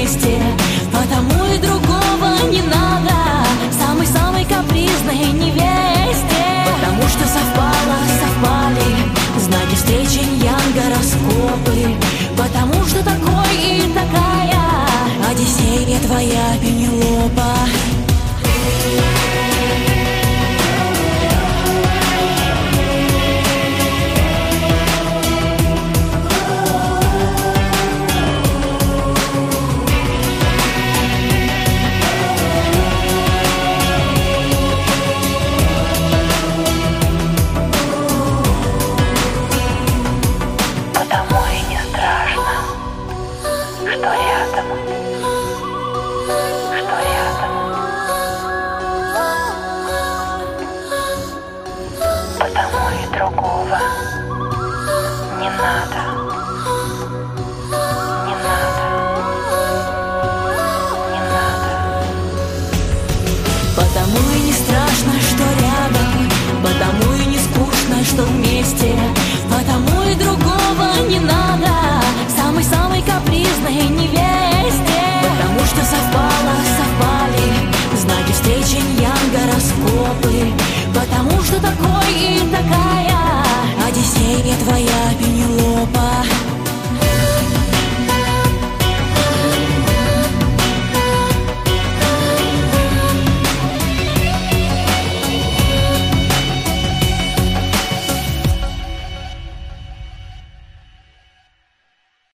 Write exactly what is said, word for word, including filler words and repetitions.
вместе, потому и другого не надо самой-самой капризной невесте. Потому что совпало, совпали знаки встречи, инь-янь, гороскопы. Потому что такой и такая Одиссея твоя Пенелопа. Другого не надо, не надо, не надо. Потому и не страшно, что рядом, потому и не скучно, что вместе, потому и другого не надо самой-самой капризной невесте. Потому что совпало, совпали знаки встречи, инь-янь, гороскопы. Потому что такой и такая Одиссея твоя Пенелопа.